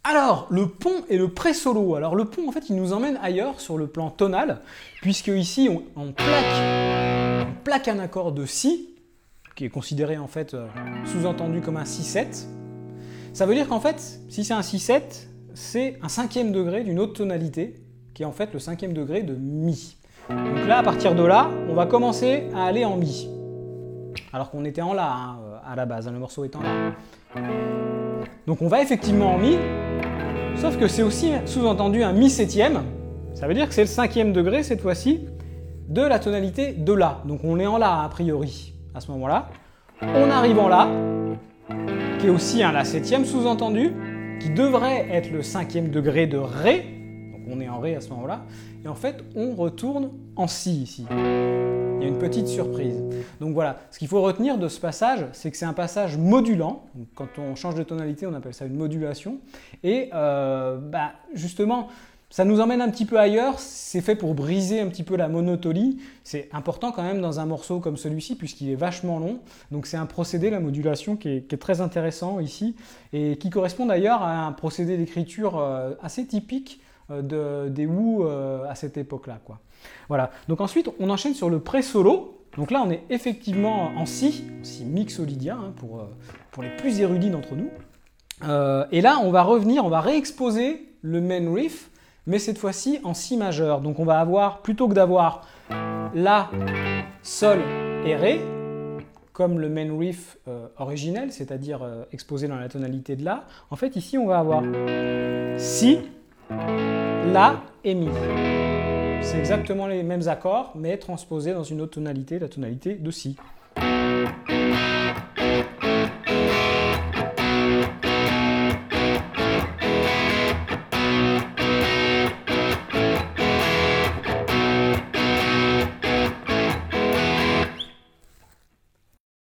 Alors, le pont et le pré-solo. Alors, le pont, en fait, il nous emmène ailleurs sur le plan tonal, puisque ici, on plaque un accord de Si, qui est considéré, en fait, sous-entendu comme un Si7. Ça veut dire qu'en fait, si c'est un Si7, c'est un cinquième degré d'une autre tonalité, qui est en fait le cinquième degré de Mi. Donc là, à partir de là, on va commencer à aller en Mi. Alors qu'on était en La, hein, à la base, hein, le morceau est en La. Donc on va effectivement en Mi, sauf que c'est aussi sous-entendu un Mi septième. Ça veut dire que c'est le cinquième degré, cette fois-ci, de la tonalité de La. Donc on est en La, a priori, à ce moment-là. On arrive en La, qui est aussi un La septième sous-entendu, qui devrait être le cinquième degré de Ré. Donc on est en Ré à ce moment-là. Et en fait, on retourne en Si, ici. Il y a une petite surprise. Donc voilà, ce qu'il faut retenir de ce passage, c'est que c'est un passage modulant. Donc, quand on change de tonalité, on appelle ça une modulation. Et justement, ça nous emmène un petit peu ailleurs. C'est fait pour briser un petit peu la monotonie. C'est important quand même dans un morceau comme celui-ci, puisqu'il est vachement long. Donc c'est un procédé, la modulation, qui est très intéressant ici, et qui correspond d'ailleurs à un procédé d'écriture assez typique des Who à cette époque-là, quoi. Voilà. Donc ensuite, on enchaîne sur le pré-solo. Donc là, on est effectivement en Si mixolydien, hein, pour les plus érudits d'entre nous. Et là, on va revenir, on va réexposer le main riff, mais cette fois-ci en Si majeur. Donc on va avoir, plutôt que d'avoir La, Sol et Ré, comme le main riff originel, c'est-à-dire exposé dans la tonalité de La, en fait ici on va avoir Si, La et Mi. C'est exactement les mêmes accords, mais transposés dans une autre tonalité, la tonalité de Si.